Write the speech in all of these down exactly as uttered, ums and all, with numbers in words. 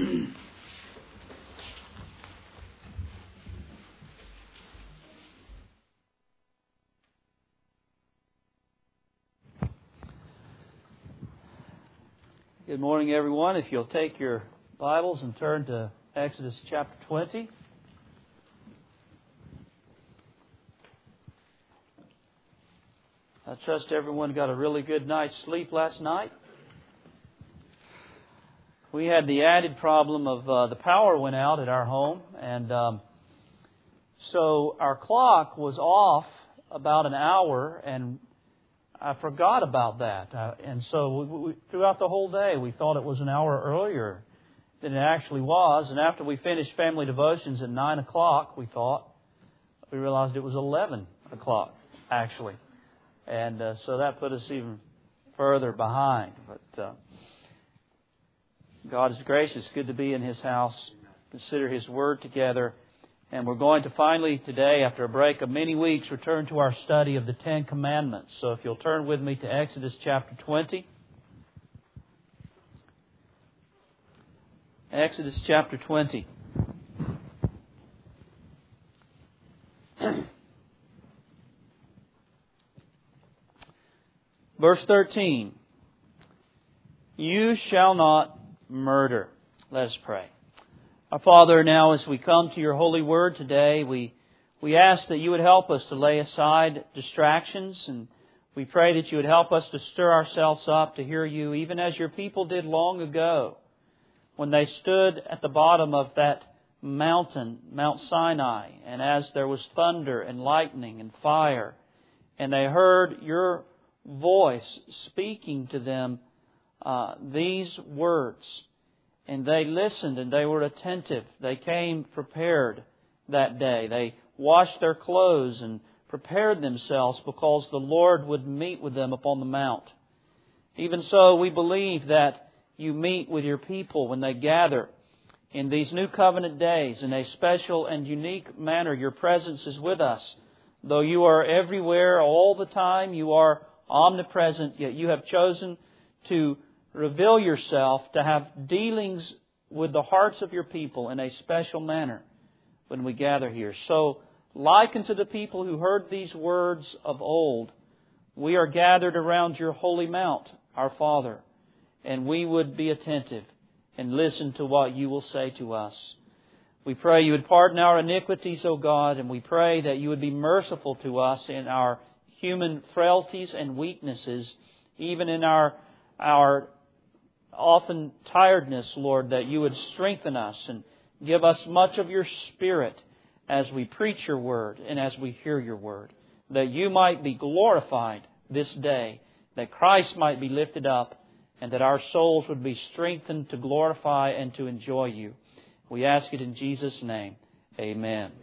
Good morning, everyone. If you'll take your Bibles and turn to Exodus chapter twenty. I trust everyone got a really good night's sleep last night. We had the added problem of uh, the power went out at our home, and um, so our clock was off about an hour, and I forgot about that. Uh, and so we, we, throughout the whole day, we thought it was an hour earlier than it actually was. And after we finished family devotions at nine o'clock, we thought, we realized it was eleven o'clock, actually. And uh, so that put us even further behind. But uh, God is gracious. Good to be in His house. Consider His Word together. And we're going to finally today, after a break of many weeks, return to our study of the Ten Commandments. So if you'll turn with me to Exodus chapter twenty. Exodus chapter twenty. Verse thirteen. You shall not murder. Let us pray. Our Father, now as we come to Your holy word today, we we ask that You would help us to lay aside distractions, and we pray that You would help us to stir ourselves up to hear You, even as Your people did long ago, when they stood at the bottom of that mountain, Mount Sinai, and as there was thunder and lightning and fire, and they heard Your voice speaking to them uh, these words. And they listened and they were attentive. They came prepared that day. They washed their clothes and prepared themselves because the Lord would meet with them upon the mount. Even so, we believe that You meet with Your people when they gather in these new covenant days in a special and unique manner. Your presence is with us. Though You are everywhere all the time, You are omnipresent, yet You have chosen to reveal Yourself, to have dealings with the hearts of Your people in a special manner when we gather here. So, like unto the people who heard these words of old, we are gathered around Your holy mount, our Father, and we would be attentive and listen to what You will say to us. We pray You would pardon our iniquities, O God, and we pray that You would be merciful to us in our human frailties and weaknesses, even in our our often tiredness, Lord, that You would strengthen us and give us much of Your Spirit as we preach Your Word and as we hear Your Word, that You might be glorified this day, that Christ might be lifted up, and that our souls would be strengthened to glorify and to enjoy You. We ask it in Jesus' name. Amen.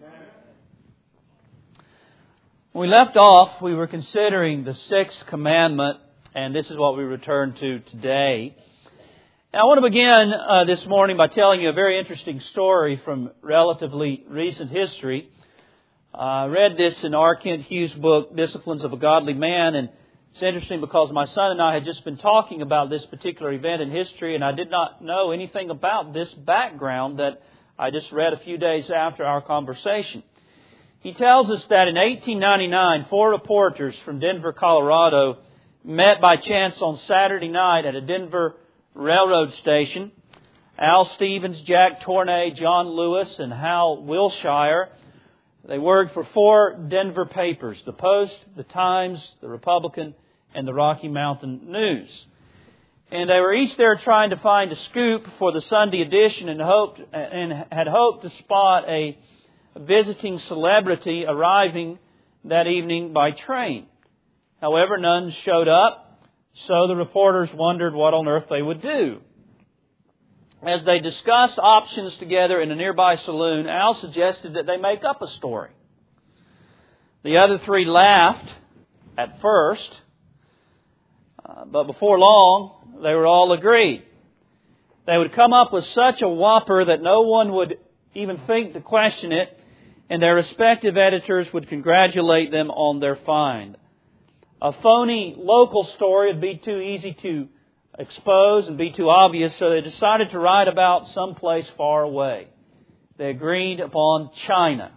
When we left off, we were considering the sixth commandment, and this is what we return to today. Now, I want to begin uh, this morning by telling you a very interesting story from relatively recent history. Uh, I read this in R. Kent Hughes' book, Disciplines of a Godly Man, and it's interesting because my son and I had just been talking about this particular event in history, and I did not know anything about this background that I just read a few days after our conversation. He tells us that in eighteen ninety-nine, four reporters from Denver, Colorado, met by chance on Saturday night at a Denver railroad station. Al Stevens, Jack Tornay, John Lewis, and Hal Wilshire. They worked for four Denver papers, the Post, the Times, the Republican, and the Rocky Mountain News. And they were each there trying to find a scoop for the Sunday edition and hoped and had hoped to spot a visiting celebrity arriving that evening by train. However, none showed up. So the reporters wondered what on earth they would do. As they discussed options together in a nearby saloon, Al suggested that they make up a story. The other three laughed at first, uh, but before long, they were all agreed. They would come up with such a whopper that no one would even think to question it, and their respective editors would congratulate them on their find. A phony local story would be too easy to expose and be too obvious, so they decided to write about someplace far away. They agreed upon China.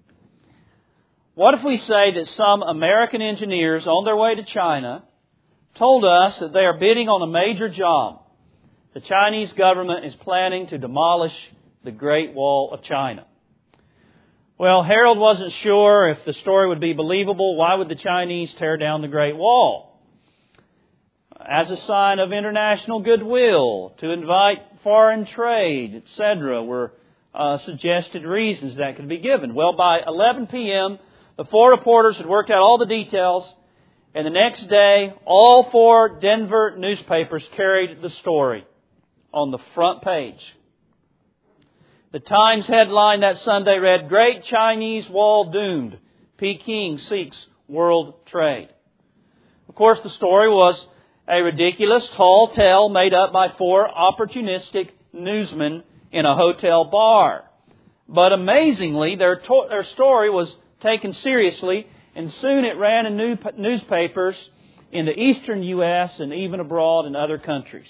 What if we say that some American engineers on their way to China told us that they are bidding on a major job? The Chinese government is planning to demolish the Great Wall of China. Well, Harold wasn't sure if the story would be believable. Why would the Chinese tear down the Great Wall? As a sign of international goodwill, to invite foreign trade, et cetera, were uh, suggested reasons that could be given. Well, by eleven p.m., the four reporters had worked out all the details, and the next day, all four Denver newspapers carried the story on the front page. The Times headline that Sunday read, "Great Chinese Wall Doomed. Peking Seeks World Trade." Of course, the story was a ridiculous tall tale made up by four opportunistic newsmen in a hotel bar. But amazingly, their, to- their story was taken seriously, and soon it ran in new- newspapers in the eastern U S and even abroad in other countries.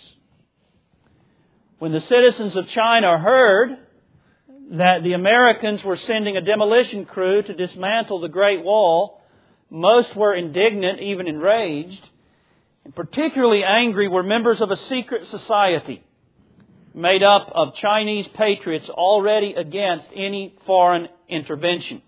When the citizens of China heard that the Americans were sending a demolition crew to dismantle the Great Wall, most were indignant, even enraged. And particularly angry were members of a secret society made up of Chinese patriots already against any foreign intervention.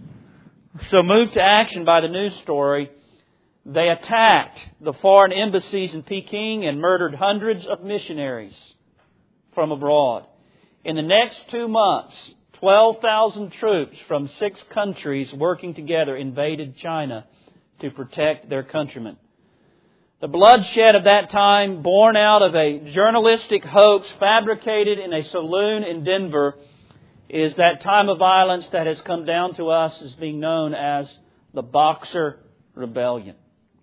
So moved to action by the news story, they attacked the foreign embassies in Peking and murdered hundreds of missionaries from abroad. In the next two months, twelve thousand troops from six countries working together invaded China to protect their countrymen. The bloodshed of that time, born out of a journalistic hoax fabricated in a saloon in Denver, is that time of violence that has come down to us as being known as the Boxer Rebellion.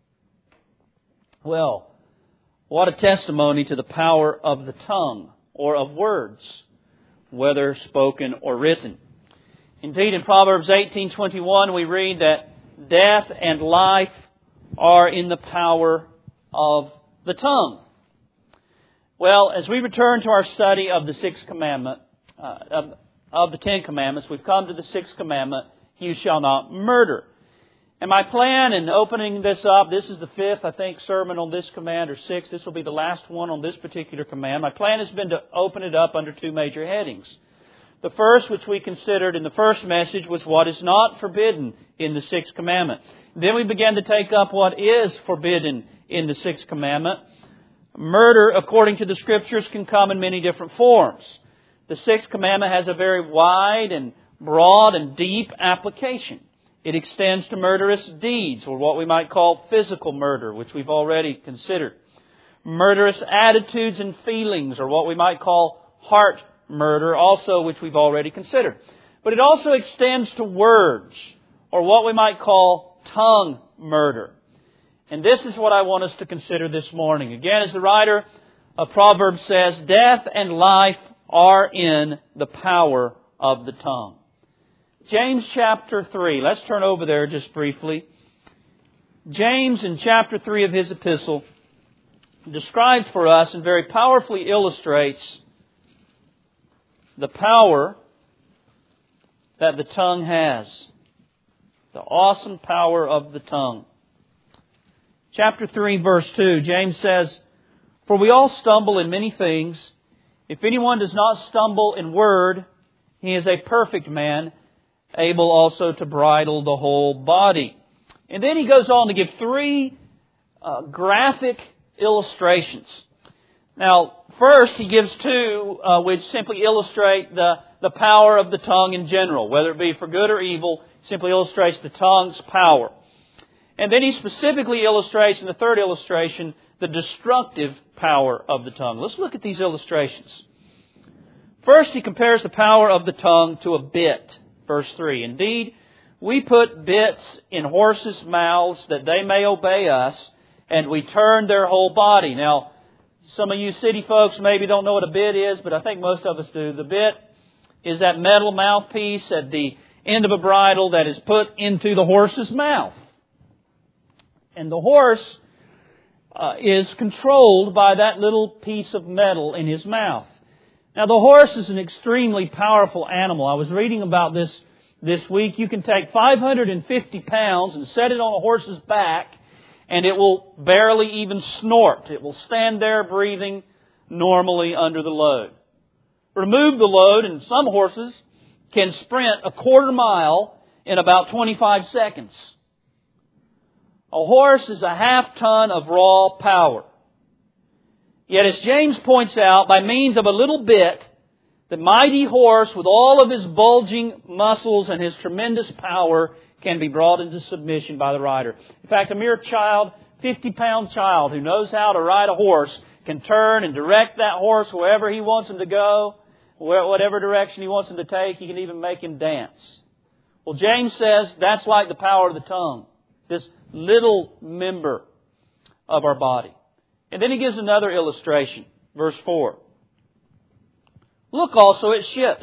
Well, what a testimony to the power of the tongue or of words, whether spoken or written. Indeed, in Proverbs eighteen twenty-one, we read that death and life are in the power of the tongue. Well, as we return to our study of the Sixth Commandment, uh, of, of the Ten Commandments, we've come to the Sixth Commandment, "You shall not murder." And my plan in opening this up, this is the fifth, I think, sermon on this command, or sixth. This will be the last one on this particular command. My plan has been to open it up under two major headings. The first, which we considered in the first message, was what is not forbidden in the Sixth Commandment. Then we began to take up what is forbidden in the Sixth Commandment. Murder, according to the Scriptures, can come in many different forms. The Sixth Commandment has a very wide and broad and deep application. It extends to murderous deeds, or what we might call physical murder, which we've already considered. Murderous attitudes and feelings, or what we might call heart murder, also which we've already considered. But it also extends to words, or what we might call tongue murder. And this is what I want us to consider this morning. Again, as the writer of Proverbs says, death and life are in the power of the tongue. James chapter three. Let's turn over there just briefly. James in chapter three of his epistle describes for us and very powerfully illustrates the power that the tongue has. The awesome power of the tongue. Chapter three, verse two, James says, "For we all stumble in many things. If anyone does not stumble in word, he is a perfect man, able also to bridle the whole body." And then he goes on to give three uh, graphic illustrations. Now, first he gives two uh, which simply illustrate the, the power of the tongue in general, whether it be for good or evil, simply illustrates the tongue's power. And then he specifically illustrates in the third illustration the destructive power of the tongue. Let's look at these illustrations. First, he compares the power of the tongue to a bit. Verse three, "Indeed, we put bits in horses' mouths that they may obey us, and we turn their whole body." Now, some of you city folks maybe don't know what a bit is, but I think most of us do. The bit is that metal mouthpiece at the end of a bridle that is put into the horse's mouth. And the horse uh, is controlled by that little piece of metal in his mouth. Now, the horse is an extremely powerful animal. I was reading about this this week. You can take five hundred fifty pounds and set it on a horse's back, and it will barely even snort. It will stand there breathing normally under the load. Remove the load, and some horses can sprint a quarter mile in about twenty-five seconds. A horse is a half ton of raw power. Yet, as James points out, by means of a little bit, the mighty horse, with all of his bulging muscles and his tremendous power, can be brought into submission by the rider. In fact, a mere child, fifty-pound child who knows how to ride a horse, can turn and direct that horse wherever he wants him to go, whatever direction he wants him to take. He can even make him dance. Well, James says that's like the power of the tongue, this little member of our body. And then he gives another illustration, verse four. Look also at ships.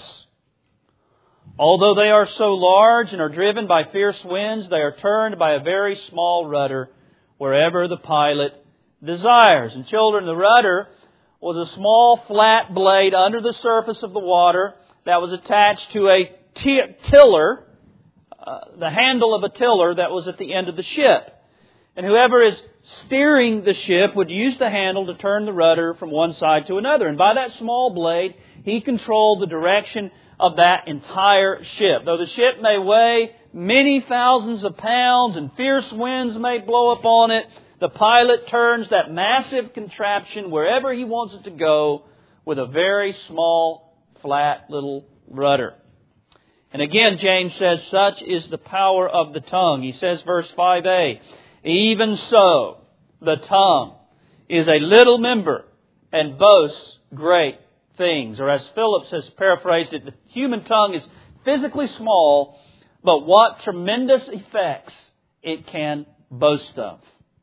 Although they are so large and are driven by fierce winds, they are turned by a very small rudder wherever the pilot desires. And children, the rudder was a small flat blade under the surface of the water that was attached to a t- tiller, uh, the handle of a tiller that was at the end of the ship. And whoever is steering the ship would use the handle to turn the rudder from one side to another. And by that small blade, he controlled the direction of that entire ship. Though the ship may weigh many thousands of pounds and fierce winds may blow upon it, the pilot turns that massive contraption wherever he wants it to go with a very small, flat little rudder. And again, James says, such is the power of the tongue. He says, verse five a, even so, the tongue is a little member and boasts great things. Or as Phillips has paraphrased it, the human tongue is physically small, but what tremendous effects it can boast of.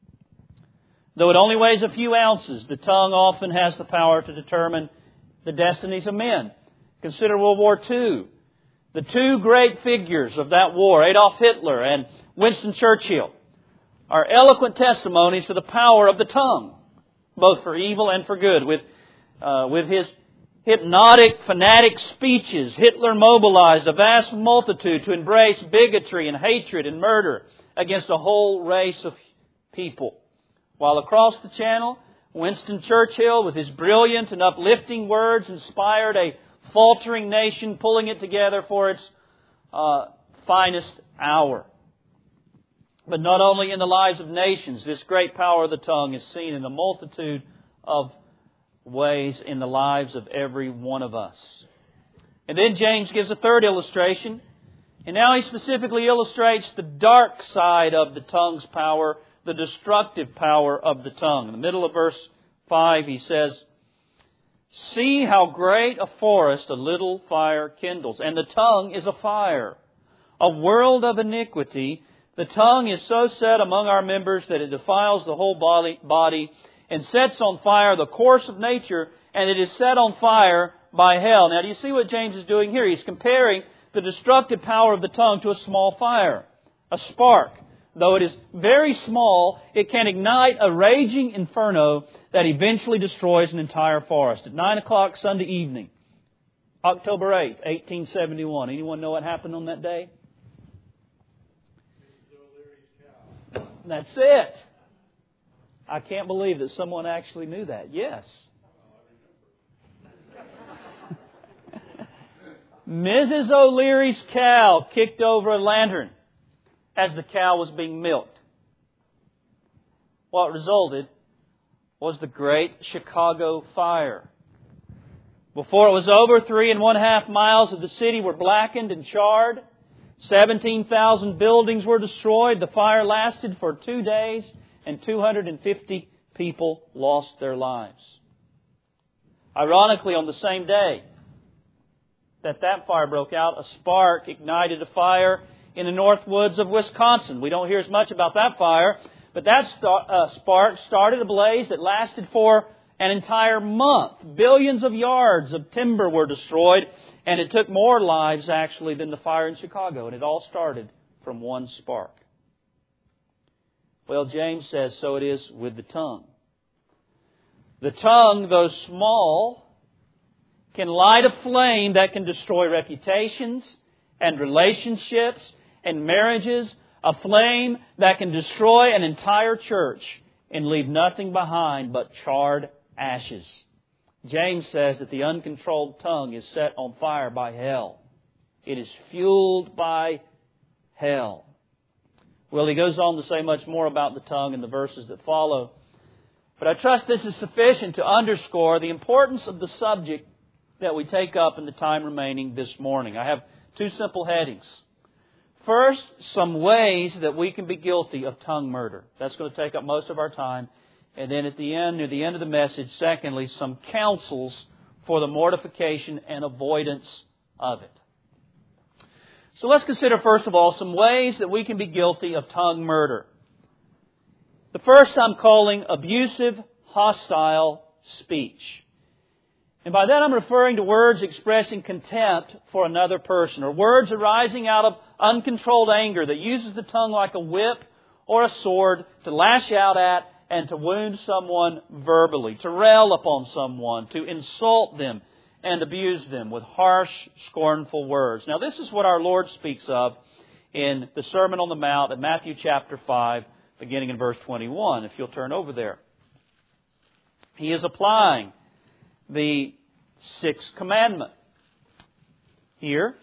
Though it only weighs a few ounces, the tongue often has the power to determine the destinies of men. Consider World War Two. The two great figures of that war, Adolf Hitler and Winston Churchill, are eloquent testimonies to the power of the tongue, both for evil and for good. With, uh, with his hypnotic, fanatic speeches, Hitler mobilized a vast multitude to embrace bigotry and hatred and murder against a whole race of people. While across the channel, Winston Churchill, with his brilliant and uplifting words, inspired a faltering nation, pulling it together for its uh, finest hour. But not only in the lives of nations, this great power of the tongue is seen in a multitude of ways in the lives of every one of us. And then James gives a third illustration. And now he specifically illustrates the dark side of the tongue's power, the destructive power of the tongue. In the middle of verse five, he says, see how great a forest a little fire kindles. And the tongue is a fire, a world of iniquity. The tongue is so set among our members that it defiles the whole body, body and sets on fire the course of nature, and it is set on fire by hell. Now, do you see what James is doing here? He's comparing the destructive power of the tongue to a small fire, a spark. Though it is very small, it can ignite a raging inferno that eventually destroys an entire forest. At nine o'clock Sunday evening, October eighth, eighteen seventy-one. Anyone know what happened on that day? That's it. I can't believe that someone actually knew that. Yes. Missus O'Leary's cow kicked over a lantern as the cow was being milked. What resulted was the Great Chicago Fire. Before it was over, three and one half miles of the city were blackened and charred. seventeen thousand buildings were destroyed. The fire lasted for two days and two hundred fifty people lost their lives. Ironically, on the same day that that fire broke out, a spark ignited a fire in the north woods of Wisconsin. We don't hear as much about that fire, but that star, uh, spark started a blaze that lasted for an entire month. Billions of yards of timber were destroyed, and it took more lives, actually, than the fire in Chicago. And it all started from one spark. Well, James says, so it is with the tongue. The tongue, though small, can light a flame that can destroy reputations and relationships and marriages, a flame that can destroy an entire church and leave nothing behind but charred ashes. James says that the uncontrolled tongue is set on fire by hell. It is fueled by hell. Well, he goes on to say much more about the tongue in the verses that follow. But I trust this is sufficient to underscore the importance of the subject that we take up in the time remaining this morning. I have two simple headings. First, some ways that we can be guilty of tongue murder. That's going to take up most of our time. And then at the end, near the end of the message, secondly, some counsels for the mortification and avoidance of it. So let's consider, first of all, some ways that we can be guilty of tongue murder. The first I'm calling abusive, hostile speech. And by that I'm referring to words expressing contempt for another person, or words arising out of uncontrolled anger that uses the tongue like a whip or a sword to lash out at and to wound someone verbally, to rail upon someone, to insult them and abuse them with harsh, scornful words. Now, this is what our Lord speaks of in the Sermon on the Mount in Matthew chapter five, beginning in verse twenty-one, if you'll turn over there. He is applying the sixth commandment here.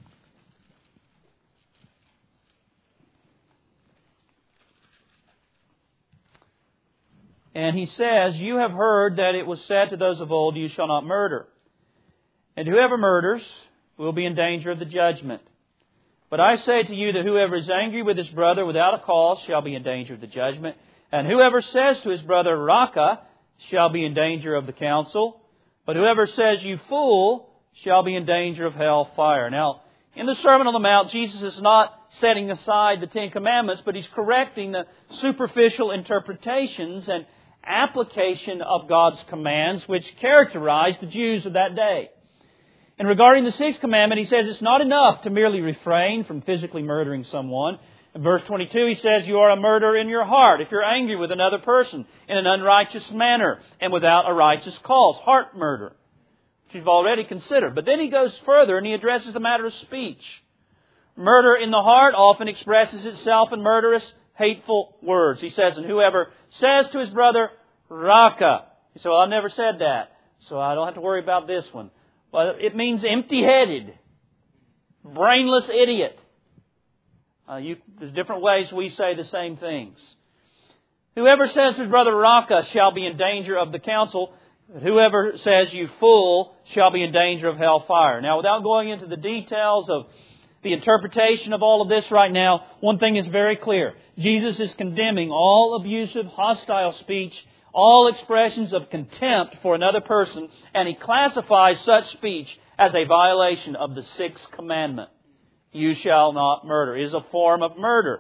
And he says, "You have heard that it was said to those of old, 'You shall not murder.' And whoever murders will be in danger of the judgment. But I say to you that whoever is angry with his brother without a cause shall be in danger of the judgment. And whoever says to his brother, 'Raca,' shall be in danger of the council. But whoever says, 'You fool,' shall be in danger of hell fire." Now, in the Sermon on the Mount, Jesus is not setting aside the Ten Commandments, but He's correcting the superficial interpretations and application of God's commands which characterized the Jews of that day. And regarding the sixth commandment, He says it's not enough to merely refrain from physically murdering someone. In verse twenty-two, He says, "You are a murderer in your heart if you're angry with another person in an unrighteous manner and without a righteous cause." Heart murder, which you've already considered. But then He goes further and He addresses the matter of speech. Murder in the heart often expresses itself in murderous, hateful words. He says, "And whoever says to his brother, 'Raca.'" You say, "Well, I never said that, so I don't have to worry about this one." Well, it means empty-headed, brainless idiot. Uh, you, there's different ways we say the same things. "Whoever says to his brother, 'Raca,' shall be in danger of the council. Whoever says, 'You fool,' shall be in danger of hell fire." Now, without going into the details of the interpretation of all of this right now, one thing is very clear. Jesus is condemning all abusive, hostile speech, all expressions of contempt for another person, and He classifies such speech as a violation of the sixth commandment. "You shall not murder," is a form of murder.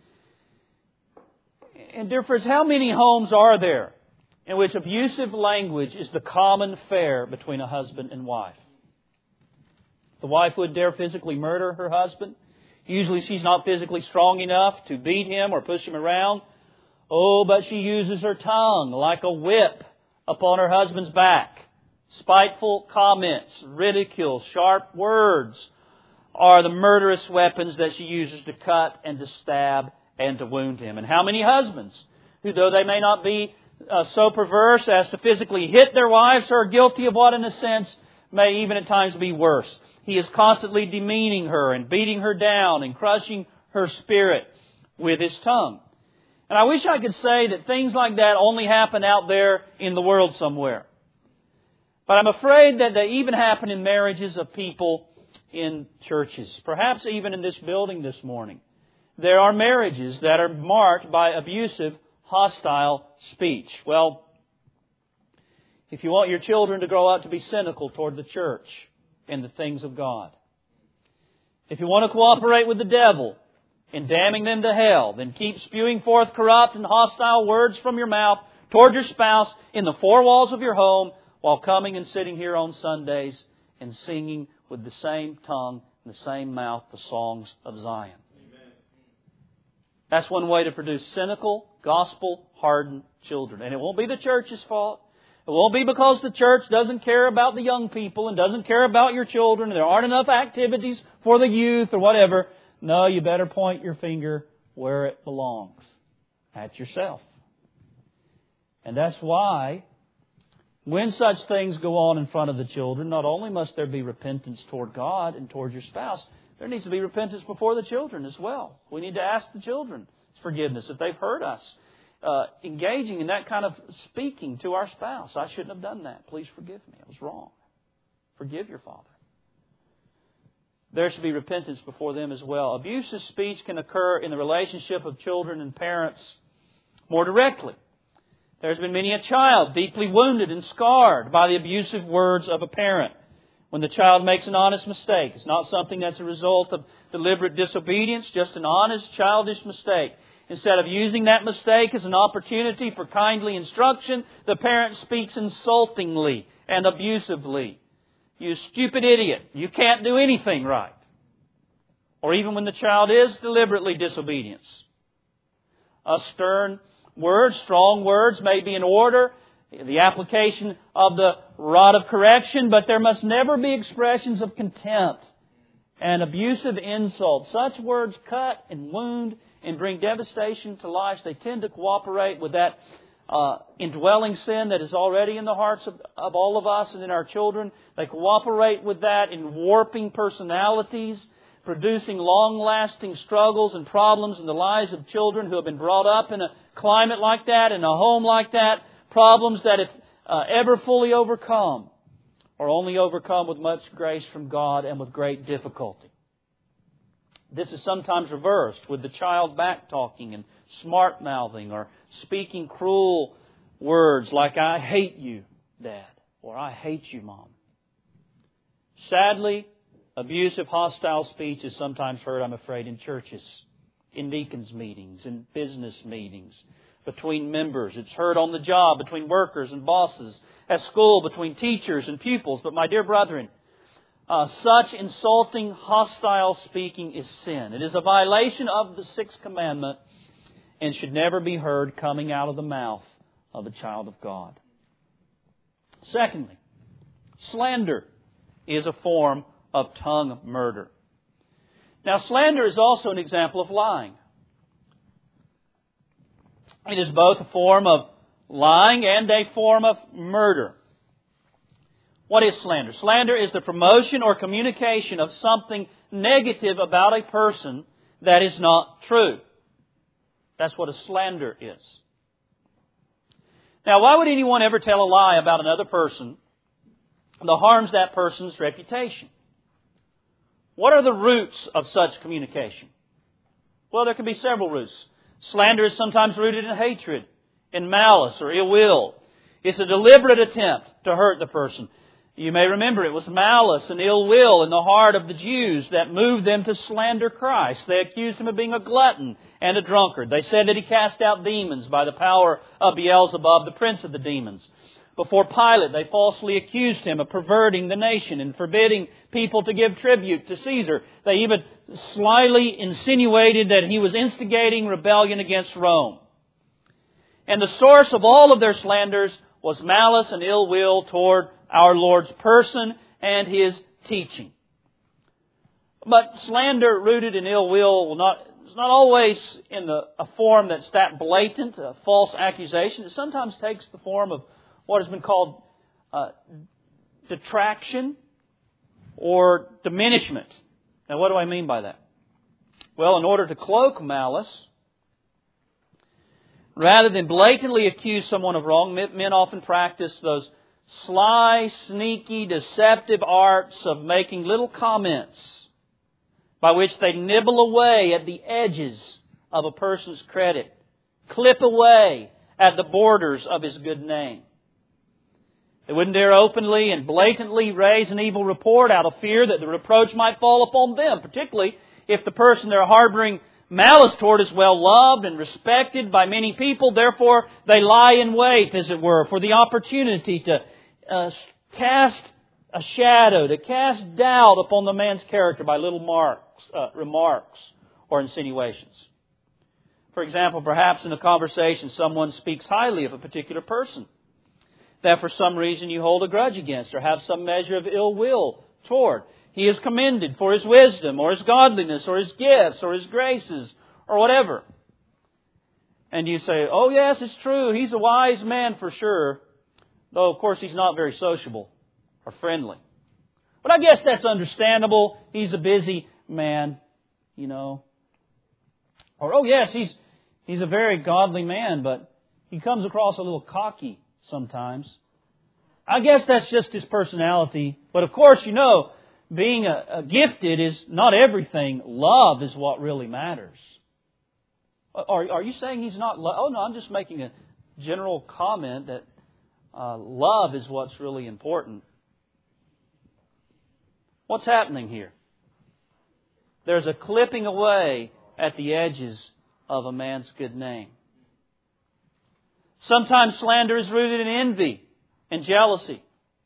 And dear friends, how many homes are there in which abusive language is the common fare between a husband and wife? The wife would dare physically murder her husband. Usually she's not physically strong enough to beat him or push him around. Oh, but she uses her tongue like a whip upon her husband's back. Spiteful comments, ridicule, sharp words are the murderous weapons that she uses to cut and to stab and to wound him. And how many husbands who, though they may not be uh, so perverse as to physically hit their wives, are guilty of what in a sense may even at times be worse. He is constantly demeaning her and beating her down and crushing her spirit with his tongue. And I wish I could say that things like that only happen out there in the world somewhere. But I'm afraid that they even happen in marriages of people in churches. Perhaps even in this building this morning. There are marriages that are marked by abusive, hostile speech. Well, if you want your children to grow up to be cynical toward the church and the things of God, if you want to cooperate with the devil in damning them to hell, then keep spewing forth corrupt and hostile words from your mouth toward your spouse in the four walls of your home while coming and sitting here on Sundays and singing with the same tongue and the same mouth the songs of Zion. Amen. That's one way to produce cynical, gospel-hardened children. And it won't be the church's fault. It won't be because the church doesn't care about the young people and doesn't care about your children and there aren't enough activities for the youth or whatever. No, you better point your finger where it belongs. At yourself. And that's why when such things go on in front of the children, not only must there be repentance toward God and toward your spouse, there needs to be repentance before the children as well. We need to ask the children forgiveness if they've hurt us. Uh, engaging in that kind of speaking to our spouse. I shouldn't have done that. Please forgive me. I was wrong. Forgive your father. There should be repentance before them as well. Abusive speech can occur in the relationship of children and parents more directly. There's been many a child deeply wounded and scarred by the abusive words of a parent. When the child makes an honest mistake, it's not something that's a result of deliberate disobedience, just an honest, childish mistake. Instead of using that mistake as an opportunity for kindly instruction, the parent speaks insultingly and abusively. You stupid idiot, you can't do anything right. Or even when the child is deliberately disobedient. A stern word, strong words may be in order, the application of the rod of correction, but there must never be expressions of contempt and abusive insult. Such words cut and wound and bring devastation to lives. They tend to cooperate with that uh, indwelling sin that is already in the hearts of, of all of us and in our children. They cooperate with that in warping personalities, producing long-lasting struggles and problems in the lives of children who have been brought up in a climate like that, in a home like that. Problems that if uh, ever fully overcome, are only overcome with much grace from God and with great difficulty. This is sometimes reversed with the child back-talking and smart-mouthing or speaking cruel words like, I hate you, Dad, or I hate you, Mom. Sadly, abusive, hostile speech is sometimes heard, I'm afraid, in churches, in deacons' meetings, in business meetings, between members. It's heard on the job, between workers and bosses, at school, between teachers and pupils. But my dear brethren, uh, such insulting, hostile speaking is sin. It is a violation of the sixth commandment and should never be heard coming out of the mouth of a child of God. Secondly, slander is a form of tongue murder. Now, slander is also an example of lying. It is both a form of lying and a form of murder. What is slander? Slander is the promotion or communication of something negative about a person that is not true. That's what a slander is. Now, why would anyone ever tell a lie about another person that harms that person's reputation? What are the roots of such communication? Well, there can be several roots. Slander is sometimes rooted in hatred, in malice or ill will. It's a deliberate attempt to hurt the person. You may remember it was malice and ill will in the heart of the Jews that moved them to slander Christ. They accused Him of being a glutton and a drunkard. They said that He cast out demons by the power of Beelzebub, the prince of the demons. Before Pilate, they falsely accused Him of perverting the nation and forbidding people to give tribute to Caesar. They even slyly insinuated that He was instigating rebellion against Rome. And the source of all of their slanders was malice and ill will toward our Lord's person and His teaching. But slander rooted in ill will will not, is not always in the, a form that's that blatant, a false accusation. It sometimes takes the form of what has been called uh, detraction or diminishment. Now, what do I mean by that? Well, in order to cloak malice, rather than blatantly accuse someone of wrong, men often practice those sly, sneaky, deceptive arts of making little comments by which they nibble away at the edges of a person's credit, clip away at the borders of his good name. They wouldn't dare openly and blatantly raise an evil report out of fear that the reproach might fall upon them, particularly if the person they're harboring malice toward is well loved and respected by many people. Therefore, they lie in wait, as it were, for the opportunity to uh, cast a shadow, to cast doubt upon the man's character by little marks, uh, remarks or insinuations. For example, perhaps in a conversation someone speaks highly of a particular person. that for some reason you hold a grudge against or have some measure of ill will toward. He is commended for his wisdom or his godliness or his gifts or his graces or whatever. And you say, oh yes, it's true, he's a wise man for sure. Though of course he's not very sociable or friendly. But I guess that's understandable. He's a busy man, you know. Or, oh yes, he's he's a very godly man, but he comes across a little cocky sometimes. I guess that's just his personality. But of course, you know, being a, a gifted is not everything. Love is what really matters. Are, are you saying he's not lo- Oh no, I'm just making a general comment that uh, love is what's really important. What's happening here? There's a clipping away at the edges of a man's good name. Sometimes slander is rooted in envy and jealousy.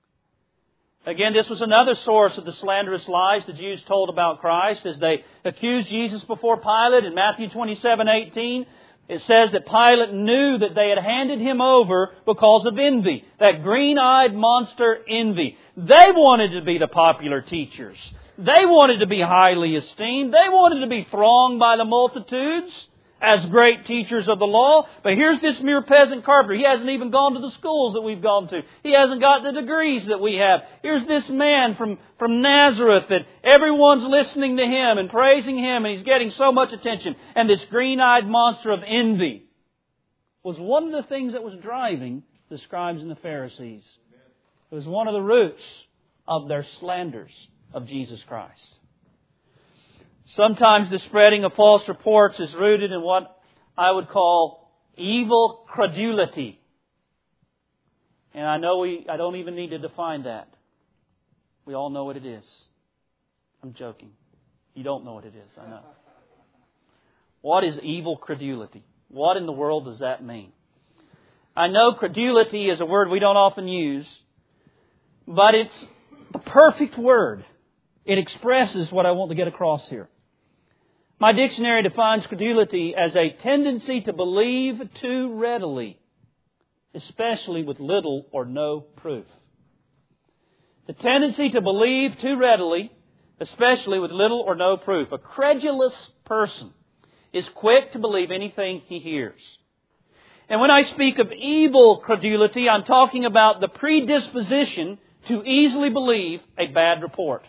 Again, this was another source of the slanderous lies the Jews told about Christ as they accused Jesus before Pilate. In Matthew twenty-seven eighteen, it says that Pilate knew that they had handed Him over because of envy. That green-eyed monster envy. They wanted to be the popular teachers. They wanted to be highly esteemed. They wanted to be thronged by the multitudes as great teachers of the law. But here's this mere peasant carpenter. He hasn't even gone to the schools that we've gone to. He hasn't got the degrees that we have. Here's this man from, from Nazareth that everyone's listening to him and praising him, and he's getting so much attention. And this green-eyed monster of envy was one of the things that was driving the scribes and the Pharisees. It was one of the roots of their slanders of Jesus Christ. Sometimes the spreading of false reports is rooted in what I would call evil credulity. And I know we, I don't even need to define that. We all know what it is. I'm joking. You don't know what it is, I know. What is evil credulity? What in the world does that mean? I know credulity is a word we don't often use, but it's the perfect word. It expresses what I want to get across here. My dictionary defines credulity as a tendency to believe too readily, especially with little or no proof. The tendency to believe too readily, especially with little or no proof. A credulous person is quick to believe anything he hears. And when I speak of evil credulity, I'm talking about the predisposition to easily believe a bad report.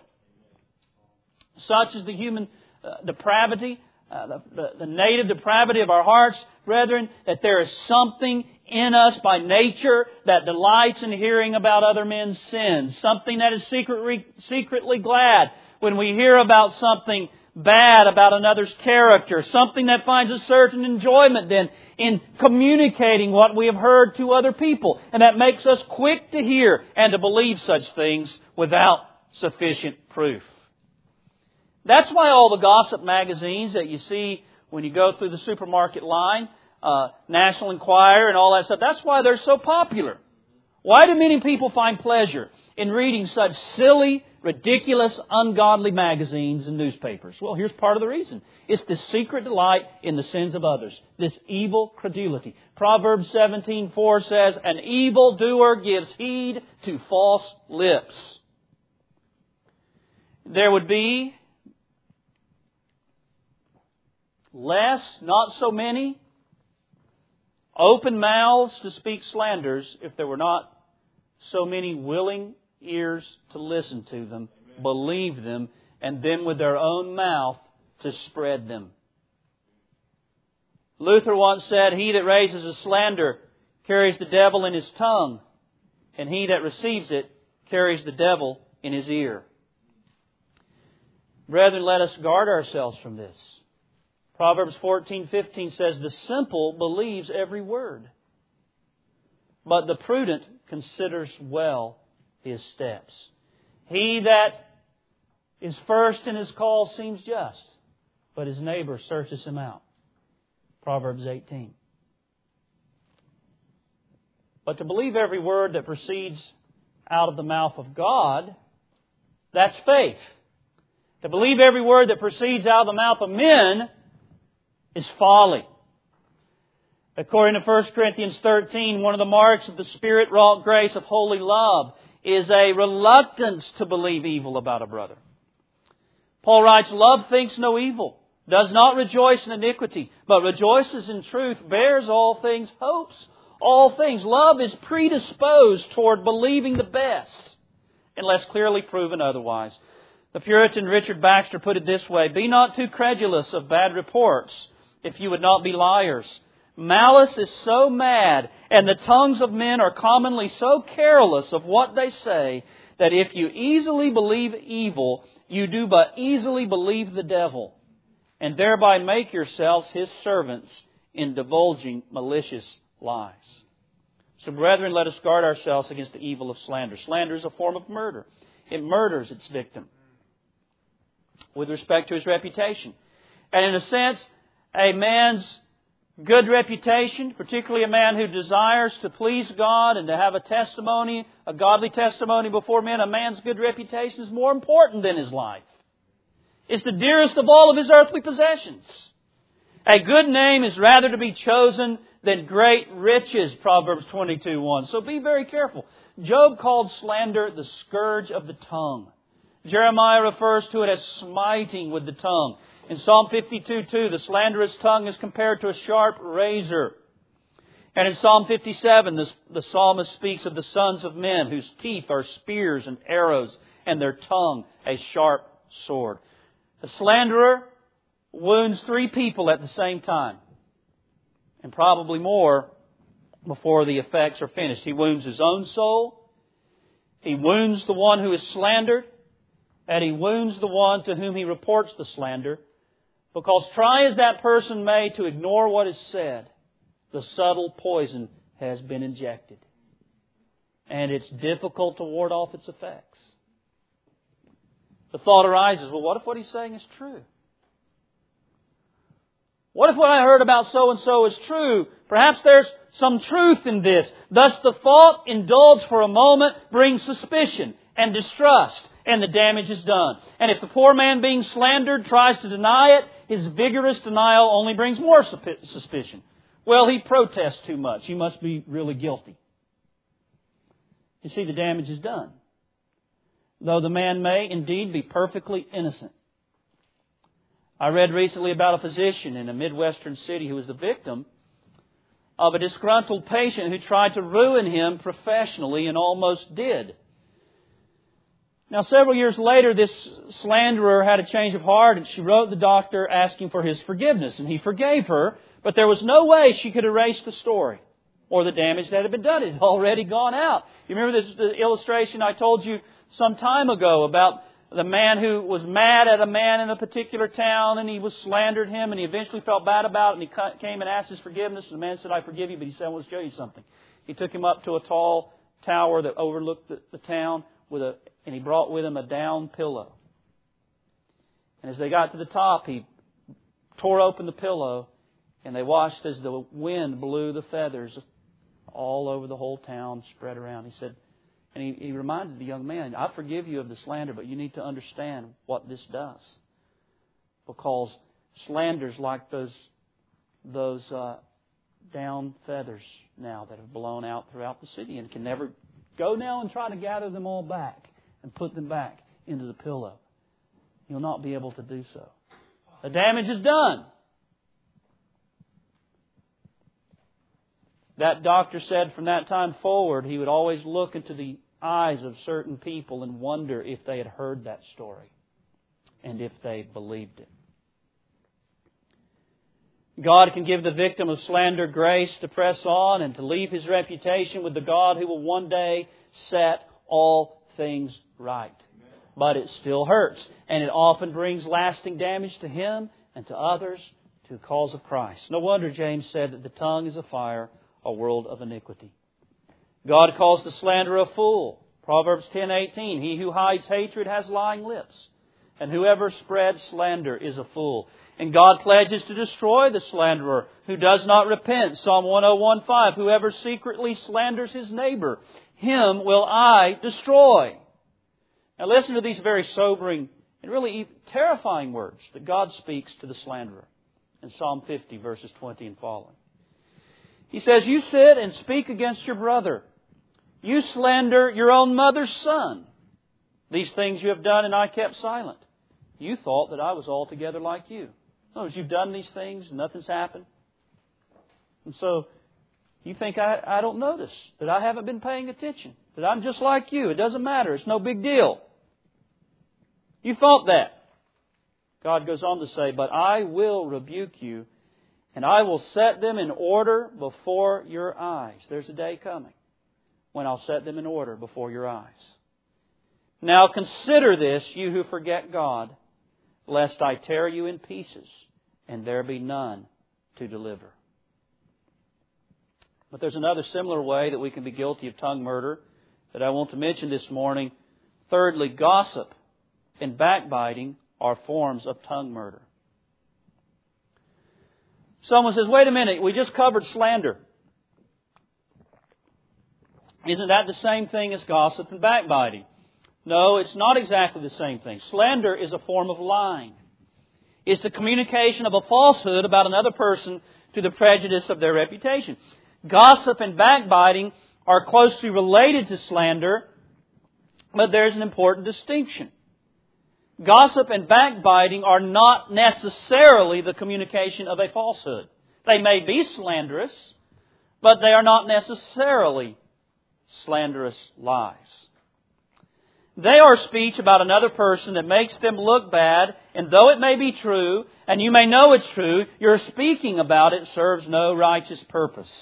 Such is the human uh, depravity, uh, the, the, the native depravity of our hearts, brethren, that there is something in us by nature that delights in hearing about other men's sins. Something that is secretly, secretly glad when we hear about something bad about another's character. Something that finds a certain enjoyment then in communicating what we have heard to other people. And that makes us quick to hear and to believe such things without sufficient proof. That's why all the gossip magazines that you see when you go through the supermarket line, uh, National Enquirer and all that stuff, that's why they're so popular. Why do many people find pleasure in reading such silly, ridiculous, ungodly magazines and newspapers? Well, here's part of the reason. It's the secret delight in the sins of others. This evil credulity. Proverbs seventeen four says, an evildoer gives heed to false lips. There would be less, not so many, open mouths to speak slanders if there were not so many willing ears to listen to them, Amen. Believe them, and then with their own mouth to spread them. Luther once said, he that raises a slander carries the devil in his tongue, and he that receives it carries the devil in his ear. Brethren, let us guard ourselves from this. Proverbs fourteen fifteen says, the simple believes every word, but the prudent considers well his steps. He that is first in his call seems just, but his neighbor searches him out. Proverbs eighteen. But to believe every word that proceeds out of the mouth of God, that's faith. To believe every word that proceeds out of the mouth of men is folly. According to First Corinthians thirteen, one of the marks of the Spirit-wrought grace of holy love is a reluctance to believe evil about a brother. Paul writes, love thinks no evil, does not rejoice in iniquity, but rejoices in truth, bears all things, hopes all things. Love is predisposed toward believing the best, unless clearly proven otherwise. The Puritan Richard Baxter put it this way, be not too credulous of bad reports, if you would not be liars. Malice is so mad, and the tongues of men are commonly so careless of what they say, that if you easily believe evil, you do but easily believe the devil, and thereby make yourselves his servants in divulging malicious lies. So, brethren, let us guard ourselves against the evil of slander. Slander is a form of murder. It murders its victim with respect to his reputation. And in a sense, a man's good reputation, particularly a man who desires to please God and to have a testimony, a godly testimony before men, a man's good reputation is more important than his life. It's the dearest of all of his earthly possessions. A good name is rather to be chosen than great riches, Proverbs twenty-two one. So be very careful. Job called slander the scourge of the tongue. Jeremiah refers to it as smiting with the tongue. In Psalm fifty-two two, the slanderous tongue is compared to a sharp razor. And in Psalm fifty-seven, the, the psalmist speaks of the sons of men whose teeth are spears and arrows, and their tongue a sharp sword. The slanderer wounds three people at the same time, and probably more before the effects are finished. He wounds his own soul, he wounds the one who is slandered, and he wounds the one to whom he reports the slander. Because try as that person may to ignore what is said, the subtle poison has been injected. And it's difficult to ward off its effects. The thought arises, well, what if what he's saying is true? What if what I heard about so-and-so is true? Perhaps there's some truth in this. Thus the thought, indulged for a moment, brings suspicion and distrust, and the damage is done. And if the poor man being slandered tries to deny it, his vigorous denial only brings more suspicion. Well, he protests too much. He must be really guilty. You see, the damage is done. Though the man may indeed be perfectly innocent. I read recently about a physician in a Midwestern city who was the victim of a disgruntled patient who tried to ruin him professionally and almost did. Now, several years later, this slanderer had a change of heart, and she wrote the doctor asking for his forgiveness. And he forgave her, but there was no way she could erase the story or the damage that had been done. It had already gone out. You remember this the illustration I told you some time ago about the man who was mad at a man in a particular town, and he was slandered him, and he eventually felt bad about it, and he came and asked his forgiveness. And the man said, I forgive you, but he said, I want to show you something. He took him up to a tall tower that overlooked the, the town, with a, and he brought with him a down pillow. And as they got to the top, he tore open the pillow, and they watched as the wind blew the feathers all over the whole town, spread around. He said, and he, he reminded the young man, I forgive you of the slander, but you need to understand what this does. Because slanders like those, those uh, down feathers now that have blown out throughout the city and can never go now and try to gather them all back and put them back into the pillow. You'll not be able to do so. The damage is done. That doctor said from that time forward, he would always look into the eyes of certain people and wonder if they had heard that story and if they believed it. God can give the victim of slander grace to press on and to leave his reputation with the God who will one day set all things right. But it still hurts, and it often brings lasting damage to him and to others to the cause of Christ. No wonder James said that the tongue is a fire, a world of iniquity. God calls the slanderer a fool. Proverbs ten eighteen, he who hides hatred has lying lips, and whoever spreads slander is a fool. And God pledges to destroy the slanderer who does not repent. Psalm one oh one five, whoever secretly slanders his neighbor, him will I destroy. Now listen to these very sobering and really terrifying words that God speaks to the slanderer in Psalm fifty, verses twenty and following. He says, you sit and speak against your brother. You slander your own mother's son. These things you have done, and I kept silent. You thought that I was altogether like you. No, you've done these things, and nothing's happened. And so, you think I, I don't notice, that I haven't been paying attention, that I'm just like you. It doesn't matter. It's no big deal. You thought that. God goes on to say, but I will rebuke you, and I will set them in order before your eyes. There's a day coming when I'll set them in order before your eyes. Now consider this, you who forget God, lest I tear you in pieces, and there be none to deliver. But there's another similar way that we can be guilty of tongue murder that I want to mention this morning. Thirdly, gossip and backbiting are forms of tongue murder. Someone says, wait a minute, we just covered slander. Isn't that the same thing as gossip and backbiting? No, it's not exactly the same thing. Slander is a form of lying. It's the communication of a falsehood about another person to the prejudice of their reputation. Gossip and backbiting are closely related to slander, but there's an important distinction. Gossip and backbiting are not necessarily the communication of a falsehood. They may be slanderous, but they are not necessarily slanderous lies. They are speech about another person that makes them look bad, and though it may be true, and you may know it's true, your speaking about it serves no righteous purpose.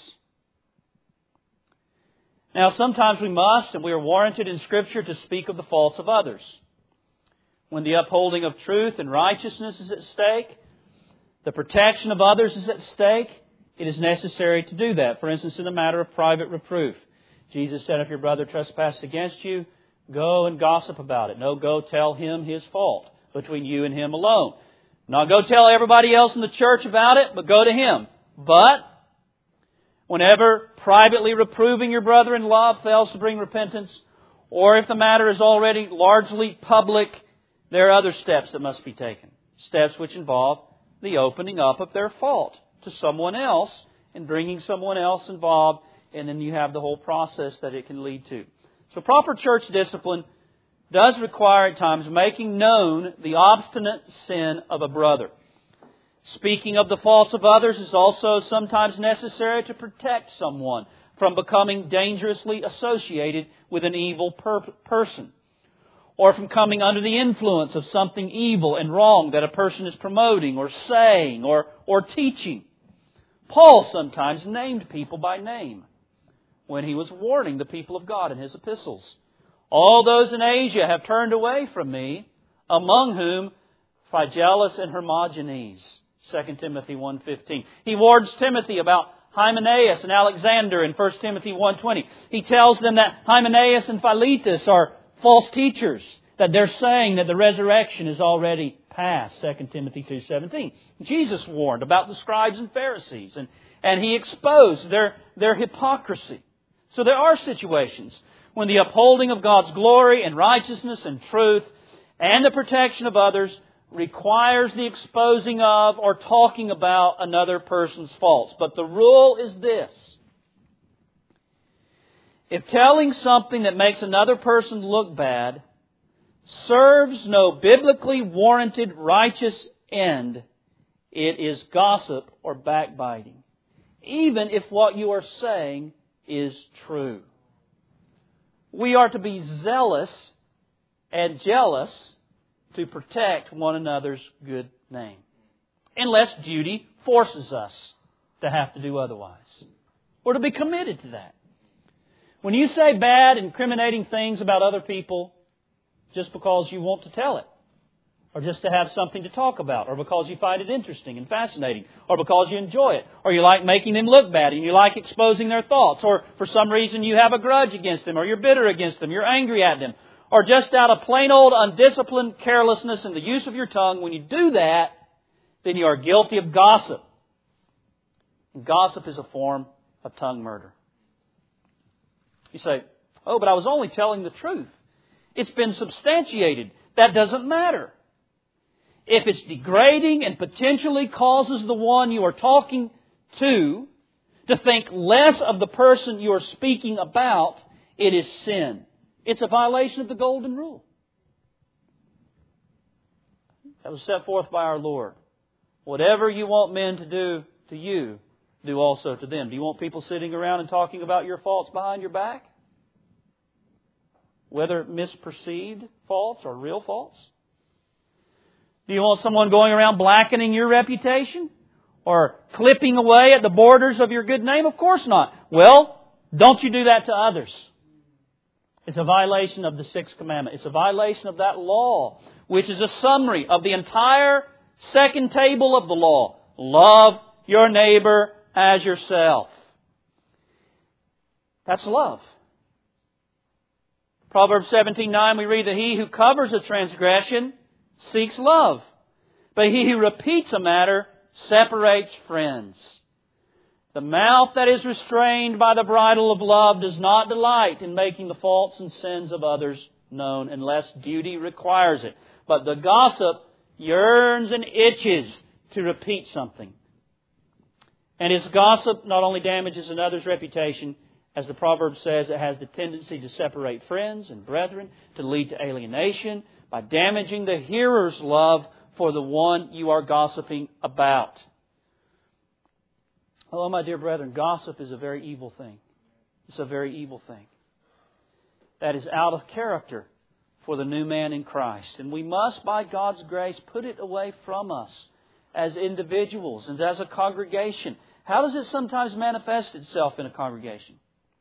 Now, sometimes we must, and we are warranted in Scripture to speak of the faults of others. When the upholding of truth and righteousness is at stake, the protection of others is at stake, it is necessary to do that. For instance, in the matter of private reproof. Jesus said, if your brother trespasses against you, go and gossip about it. No, go tell him his fault between you and him alone. Not go tell everybody else in the church about it, but go to him. But whenever privately reproving your brother in love fails to bring repentance, or if the matter is already largely public, there are other steps that must be taken. Steps which involve the opening up of their fault to someone else and bringing someone else involved, and then you have the whole process that it can lead to. So proper church discipline does require at times making known the obstinate sin of a brother. Speaking of the faults of others is also sometimes necessary to protect someone from becoming dangerously associated with an evil per- person. Or from coming under the influence of something evil and wrong that a person is promoting or saying or, or teaching. Paul sometimes named people by name when he was warning the people of God in his epistles. All those in Asia have turned away from me, among whom Phygellus and Hermogenes. Second Timothy one fifteen. He warns Timothy about Hymenaeus and Alexander in First Timothy one twenty. He tells them that Hymenaeus and Philetus are false teachers, that they're saying that the resurrection is already past, Second Timothy two seventeen. Jesus warned about the scribes and Pharisees, and, and He exposed their, their hypocrisy. So there are situations when the upholding of God's glory and righteousness and truth and the protection of others requires the exposing of or talking about another person's faults. But the rule is this. If telling something that makes another person look bad serves no biblically warranted righteous end, it is gossip or backbiting, even if what you are saying is true. We are to be zealous and jealous to protect one another's good name, unless duty forces us to have to do otherwise, or to be committed to that. When you say bad, incriminating things about other people just because you want to tell it, or just to have something to talk about, or because you find it interesting and fascinating, or because you enjoy it, or you like making them look bad and you like exposing their thoughts, or for some reason you have a grudge against them, or you're bitter against them, you're angry at them, or just out of plain old undisciplined carelessness in the use of your tongue, when you do that, then you are guilty of gossip. And gossip is a form of tongue murder. You say, oh, but I was only telling the truth. It's been substantiated. That doesn't matter. If it's degrading and potentially causes the one you are talking to to think less of the person you are speaking about, it is sin. It's a violation of the golden rule. That was set forth by our Lord. Whatever you want men to do to you, do also to them. Do you want people sitting around and talking about your faults behind your back? Whether misperceived faults or real faults? Do you want someone going around blackening your reputation? Or clipping away at the borders of your good name? Of course not. Well, don't you do that to others. It's a violation of the sixth commandment. It's a violation of that law, which is a summary of the entire second table of the law. Love your neighbor as yourself. That's love. Proverbs seventeen nine, we read that he who covers a transgression seeks love, but he who repeats a matter separates friends. The mouth that is restrained by the bridle of love does not delight in making the faults and sins of others known unless duty requires it. But the gossip yearns and itches to repeat something. And his gossip not only damages another's reputation, as the proverb says, it has the tendency to separate friends and brethren, to lead to alienation by damaging the hearer's love for the one you are gossiping about. Hello, my dear brethren, gossip is a very evil thing. It's a very evil thing. That is out of character for the new man in Christ. And we must, by God's grace, put it away from us as individuals and as a congregation. How does it sometimes manifest itself in a congregation?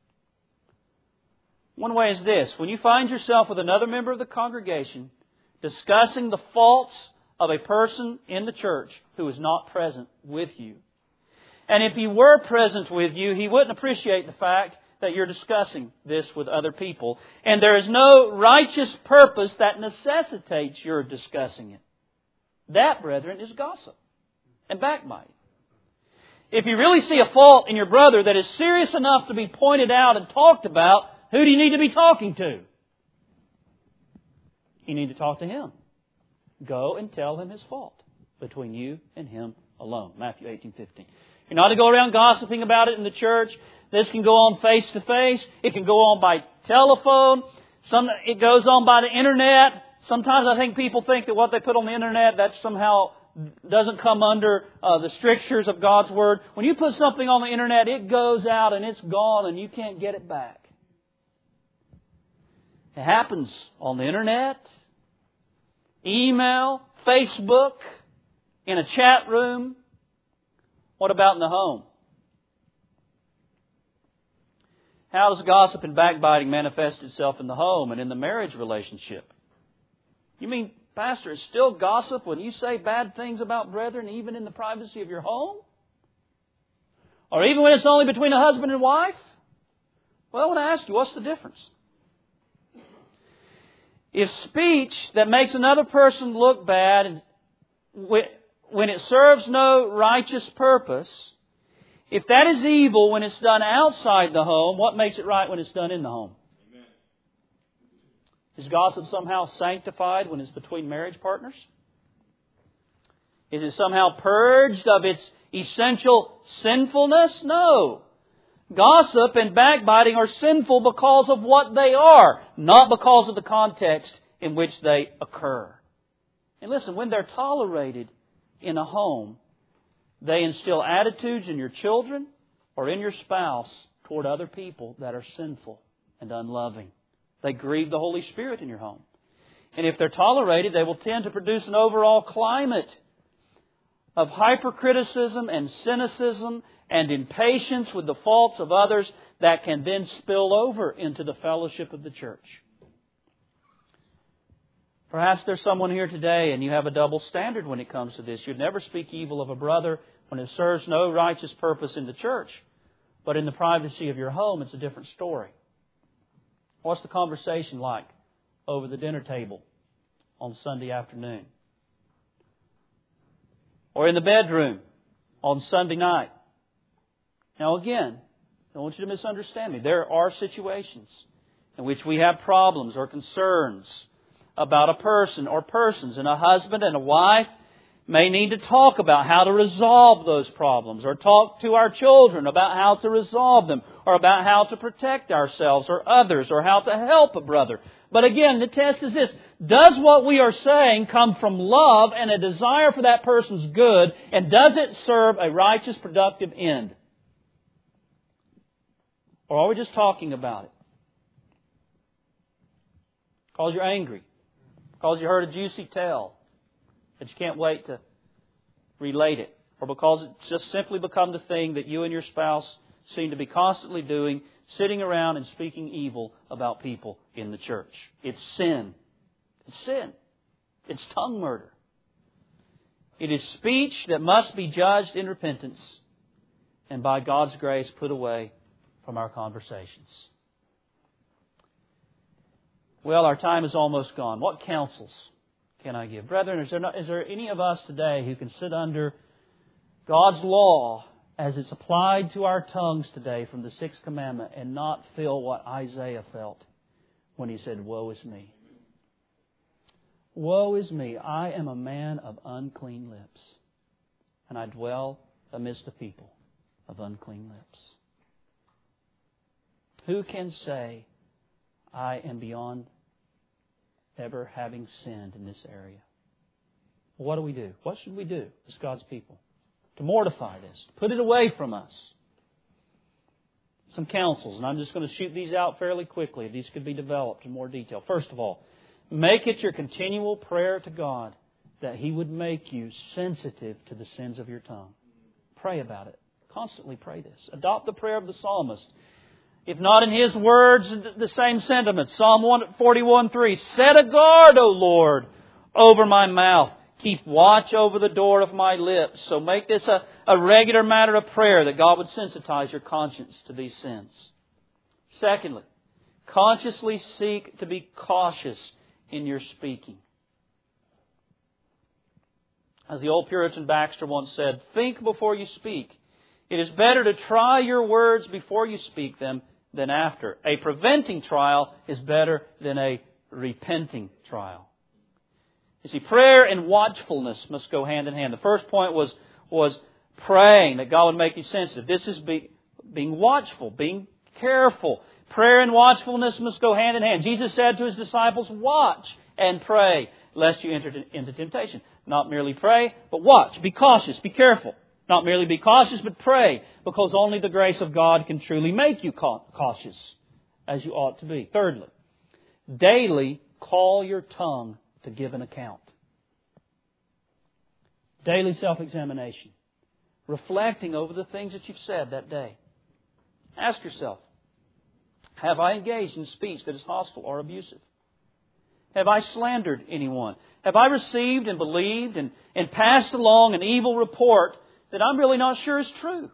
One way is this. When you find yourself with another member of the congregation discussing the faults of a person in the church who is not present with you. And if he were present with you, he wouldn't appreciate the fact that you're discussing this with other people. And there is no righteous purpose that necessitates your discussing it. That, brethren, is gossip and backbiting. If you really see a fault in your brother that is serious enough to be pointed out and talked about, who do you need to be talking to? You need to talk to him. Go and tell him his fault between you and him alone. Matthew eighteen fifteen. You're not to go around gossiping about it in the church. This can go on face to face. It can go on by telephone. Some it goes on by the internet. Sometimes I think people think that what they put on the internet, that somehow doesn't come under uh, the strictures of God's Word. When you put something on the internet, it goes out and it's gone and you can't get it back. It happens on the internet, email, Facebook, in a chat room. What about in the home? How does gossip and backbiting manifest itself in the home and in the marriage relationship? You mean, Pastor, it's still gossip when you say bad things about brethren, even in the privacy of your home? Or even when it's only between a husband and wife? Well, I want to ask you, what's the difference? If speech that makes another person look bad, and when it serves no righteous purpose, if that is evil when it's done outside the home, what makes it right when it's done in the home? Amen. Is gossip somehow sanctified when it's between marriage partners? Is it somehow purged of its essential sinfulness? No. Gossip and backbiting are sinful because of what they are, not because of the context in which they occur. And listen, when they're tolerated in a home, they instill attitudes in your children or in your spouse toward other people that are sinful and unloving. They grieve the Holy Spirit in your home. And if they're tolerated, they will tend to produce an overall climate of hypercriticism and cynicism and impatience with the faults of others that can then spill over into the fellowship of the church. Perhaps there's someone here today and you have a double standard when it comes to this. You'd never speak evil of a brother when it serves no righteous purpose in the church. But in the privacy of your home, it's a different story. What's the conversation like over the dinner table on Sunday afternoon? Or in the bedroom on Sunday night? Now again, I don't want you to misunderstand me. There are situations in which we have problems or concerns about a person or persons, and a husband and a wife may need to talk about how to resolve those problems, or talk to our children about how to resolve them, or about how to protect ourselves or others, or how to help a brother. But again, the test is this: does what we are saying come from love and a desire for that person's good, and does it serve a righteous, productive end? Or are we just talking about it? Because you're angry. Because you heard a juicy tale that you can't wait to relate it. Or because it's just simply become the thing that you and your spouse seem to be constantly doing, sitting around and speaking evil about people in the church. It's sin. It's sin. It's tongue murder. It is speech that must be judged in repentance and by God's grace put away from our conversations. Well, our time is almost gone. What counsels can I give? Brethren, is there, not, is there any of us today who can sit under God's law as it's applied to our tongues today from the Sixth Commandment and not feel what Isaiah felt when he said, "Woe is me. Woe is me. I am a man of unclean lips, and I dwell amidst a people of unclean lips." Who can say, "I am beyond ever having sinned in this area"? What do we do? What should we do as God's people to mortify this, put it away from us? Some counsels, and I'm just going to shoot these out fairly quickly. These could be developed in more detail. First of all, make it your continual prayer to God that He would make you sensitive to the sins of your tongue. Pray about it. Constantly pray this. Adopt the prayer of the psalmist. If not in his words, the same sentiment. Psalm forty-one three. Set a guard, O Lord, over my mouth. Keep watch over the door of my lips. So make this a, a regular matter of prayer that God would sensitize your conscience to these sins. Secondly, consciously seek to be cautious in your speaking. As the old Puritan Baxter once said, think before you speak. It is better to try your words before you speak them than after. A preventing trial is better than a repenting trial. You see, prayer and watchfulness must go hand in hand. The first point was, was praying that God would make you sensitive. This is be, being watchful, being careful. Prayer and watchfulness must go hand in hand. Jesus said to His disciples, watch and pray, lest you enter into temptation. Not merely pray, but watch. Be cautious. Be careful. Not merely be cautious, but pray, because only the grace of God can truly make you cautious, as you ought to be. Thirdly, daily call your tongue to give an account. Daily self-examination. Reflecting over the things that you've said that day. Ask yourself, have I engaged in speech that is hostile or abusive? Have I slandered anyone? Have I received and believed and, and passed along an evil report that I'm really not sure is true?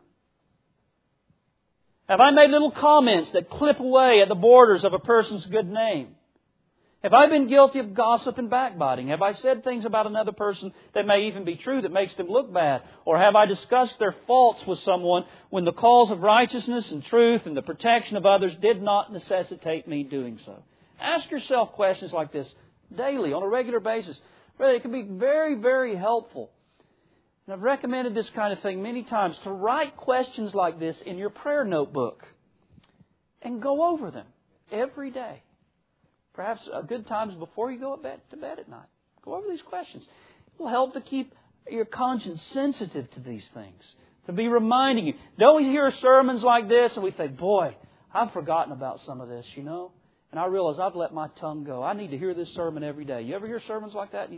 Have I made little comments that clip away at the borders of a person's good name? Have I been guilty of gossip and backbiting? Have I said things about another person that may even be true that makes them look bad? Or have I discussed their faults with someone when the cause of righteousness and truth and the protection of others did not necessitate me doing so? Ask yourself questions like this daily, on a regular basis. Really, it can be very, very helpful. And I've recommended this kind of thing many times, to write questions like this in your prayer notebook and go over them every day. Perhaps a good times before you go to bed, to bed at night. Go over these questions. It will help to keep your conscience sensitive to these things, to be reminding you. Don't we hear sermons like this and we think, boy, I've forgotten about some of this, you know? And I realize I've let my tongue go. I need to hear this sermon every day. You ever hear sermons like that? You,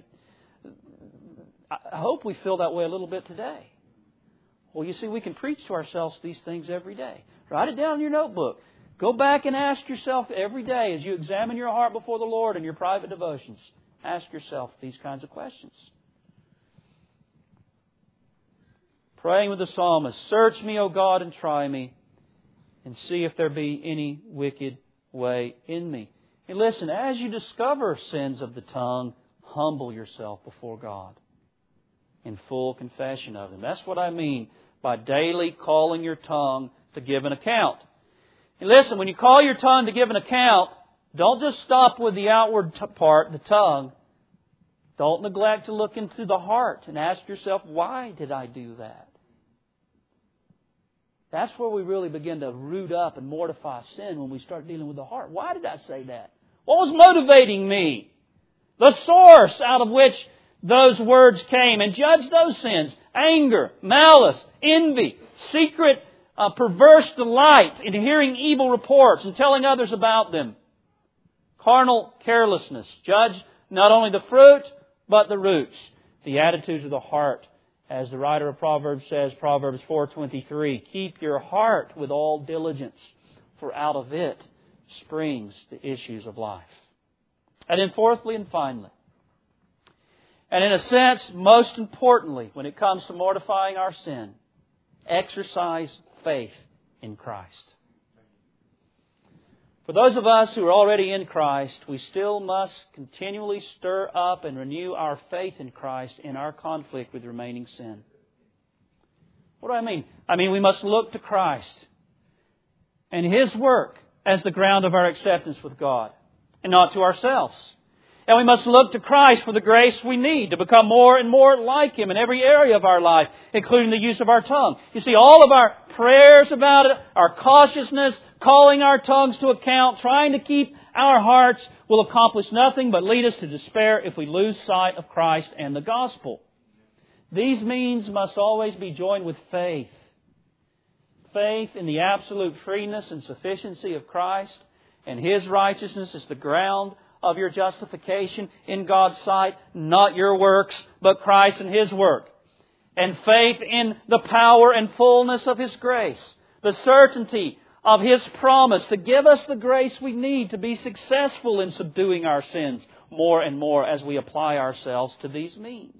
I hope we feel that way a little bit today. Well, you see, we can preach to ourselves these things every day. Write it down in your notebook. Go back and ask yourself every day as you examine your heart before the Lord in your private devotions. Ask yourself these kinds of questions. Praying with the psalmist, search me, O God, and try me, and see if there be any wicked way in me. And listen, as you discover sins of the tongue, humble yourself before God in full confession of them. That's what I mean by daily calling your tongue to give an account. And listen, when you call your tongue to give an account, don't just stop with the outward t- part, the tongue. Don't neglect to look into the heart and ask yourself, why did I do that? That's where we really begin to root up and mortify sin, when we start dealing with the heart. Why did I say that? What was motivating me? The source out of which those words came. And judge those sins. Anger, malice, envy, secret uh, perverse delight in hearing evil reports and telling others about them. Carnal carelessness. Judge not only the fruit, but the roots. The attitudes of the heart. As the writer of Proverbs says, Proverbs four twenty-three, keep your heart with all diligence, for out of it springs the issues of life. And then fourthly and finally, and in a sense, most importantly, when it comes to mortifying our sin, exercise faith in Christ. For those of us who are already in Christ, we still must continually stir up and renew our faith in Christ in our conflict with remaining sin. What do I mean? I mean, we must look to Christ and His work as the ground of our acceptance with God, and not to ourselves. And we must look to Christ for the grace we need to become more and more like Him in every area of our life, including the use of our tongue. You see, all of our prayers about it, our cautiousness, calling our tongues to account, trying to keep our hearts, will accomplish nothing but lead us to despair if we lose sight of Christ and the gospel. These means must always be joined with faith. Faith in the absolute freeness and sufficiency of Christ, and His righteousness is the ground of your justification in God's sight, not your works, but Christ and His work. And faith in the power and fullness of His grace, the certainty of His promise to give us the grace we need to be successful in subduing our sins more and more as we apply ourselves to these means.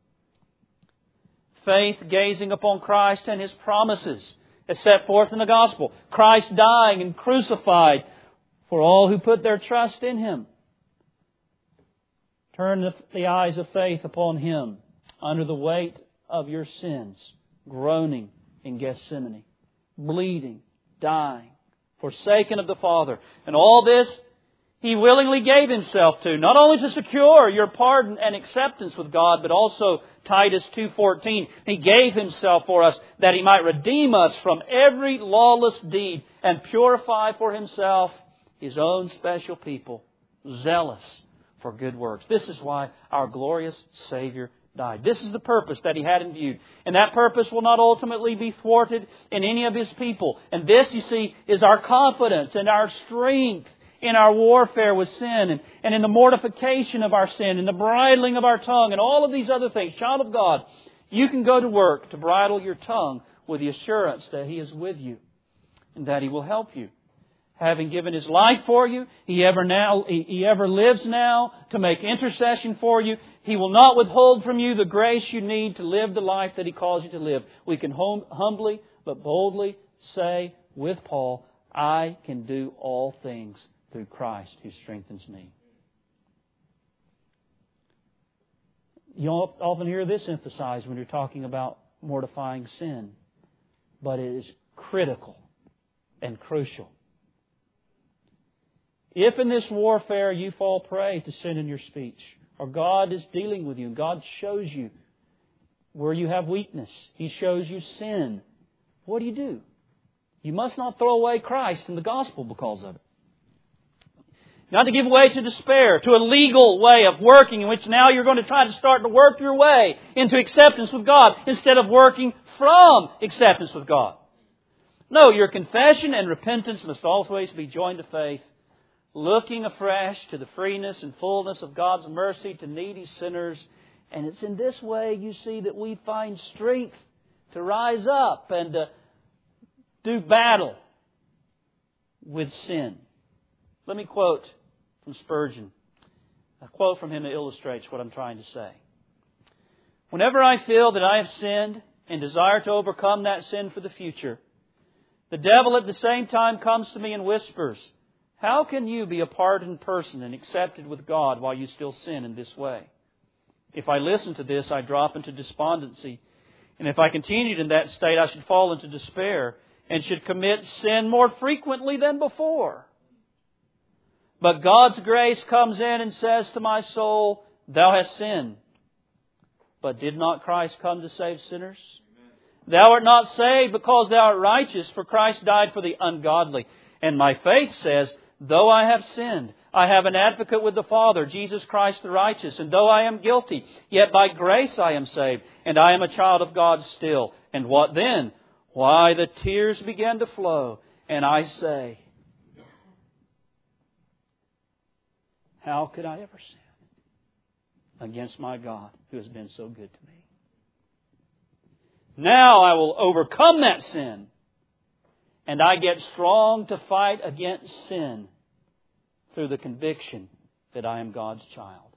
Faith gazing upon Christ and His promises as set forth in the gospel. Christ dying and crucified for all who put their trust in Him. Turn the eyes of faith upon Him under the weight of your sins, groaning in Gethsemane, bleeding, dying, forsaken of the Father. And all this He willingly gave Himself to, not only to secure your pardon and acceptance with God, but also Titus two fourteen. He gave Himself for us that He might redeem us from every lawless deed and purify for Himself His own special people, zealous for good works. This is why our glorious Savior died. This is the purpose that He had in view. And that purpose will not ultimately be thwarted in any of His people. And this, you see, is our confidence and our strength in our warfare with sin, and, and in the mortification of our sin, and the bridling of our tongue, and all of these other things. Child of God, you can go to work to bridle your tongue with the assurance that He is with you and that He will help you. Having given His life for you, He ever now, He ever lives now to make intercession for you. He will not withhold from you the grace you need to live the life that He calls you to live. We can hum, humbly but boldly say with Paul, I can do all things through Christ who strengthens me. You often hear this emphasized when you're talking about mortifying sin, but it is critical and crucial. If in this warfare you fall prey to sin in your speech, or God is dealing with you, and God shows you where you have weakness, He shows you sin, what do you do? You must not throw away Christ and the gospel because of it. Not to give way to despair, to a legal way of working in which now you're going to try to start to work your way into acceptance with God instead of working from acceptance with God. No, your confession and repentance must always be joined to faith, looking afresh to the freeness and fullness of God's mercy to needy sinners. And it's in this way, you see, that we find strength to rise up and to do battle with sin. Let me quote from Spurgeon. A quote from him that illustrates what I'm trying to say. Whenever I feel that I have sinned and desire to overcome that sin for the future, the devil at the same time comes to me and whispers, how can you be a pardoned person and accepted with God while you still sin in this way? If I listen to this, I drop into despondency. And if I continued in that state, I should fall into despair and should commit sin more frequently than before. But God's grace comes in and says to my soul, Thou hast sinned. But did not Christ come to save sinners? Amen. Thou art not saved because thou art righteous, for Christ died for the ungodly. And my faith says, though I have sinned, I have an advocate with the Father, Jesus Christ the righteous. And though I am guilty, yet by grace I am saved, and I am a child of God still. And what then? Why, the tears began to flow, and I say, how could I ever sin against my God who has been so good to me? Now I will overcome that sin, and I get strong to fight against sin through the conviction that I am God's child.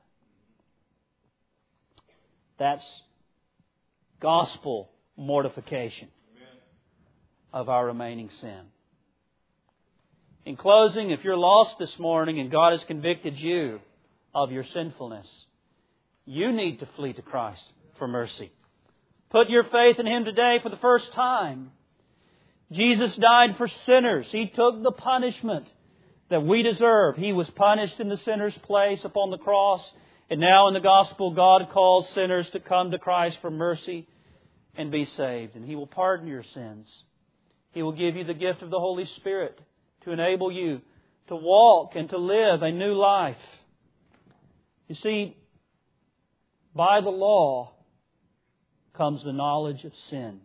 That's gospel mortification of our remaining sin. In closing, if you're lost this morning and God has convicted you of your sinfulness, you need to flee to Christ for mercy. Put your faith in Him today for the first time. Jesus died for sinners. He took the punishment that we deserve. He was punished in the sinner's place upon the cross. And now in the gospel, God calls sinners to come to Christ for mercy and be saved. And He will pardon your sins. He will give you the gift of the Holy Spirit to enable you to walk and to live a new life. You see, by the law comes the knowledge of sin.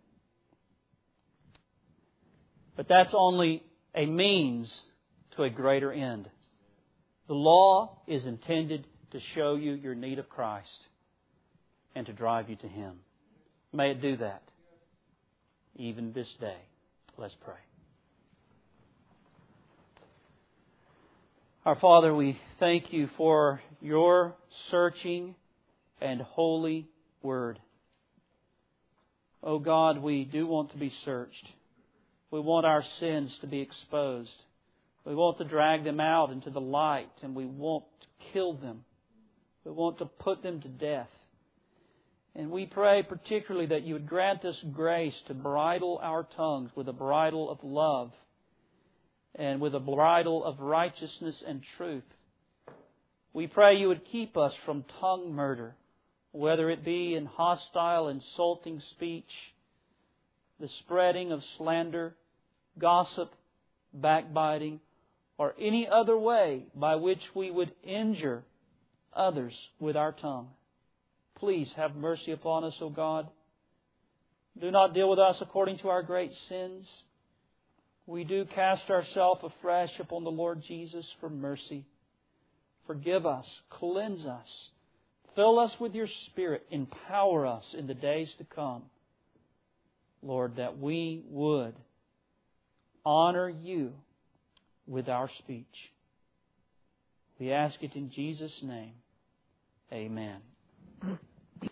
But that's only a means to a greater end. The law is intended to show you your need of Christ and to drive you to Him. May it do that even this day. Let's pray. Our Father, we thank You for Your searching and holy Word. Oh God, we do want to be searched. We want our sins to be exposed. We want to drag them out into the light, and we want to kill them. We want to put them to death. And we pray particularly that You would grant us grace to bridle our tongues with a bridle of love and with a bridle of righteousness and truth. We pray You would keep us from tongue murder, whether it be in hostile, insulting speech, the spreading of slander, gossip, backbiting, or any other way by which we would injure others with our tongue. Please have mercy upon us, O God. Do not deal with us according to our great sins. We do cast ourselves afresh upon the Lord Jesus for mercy. Forgive us, cleanse us, fill us with Your Spirit, empower us in the days to come. Lord, that we would honor You with our speech. We ask it in Jesus' name. Amen.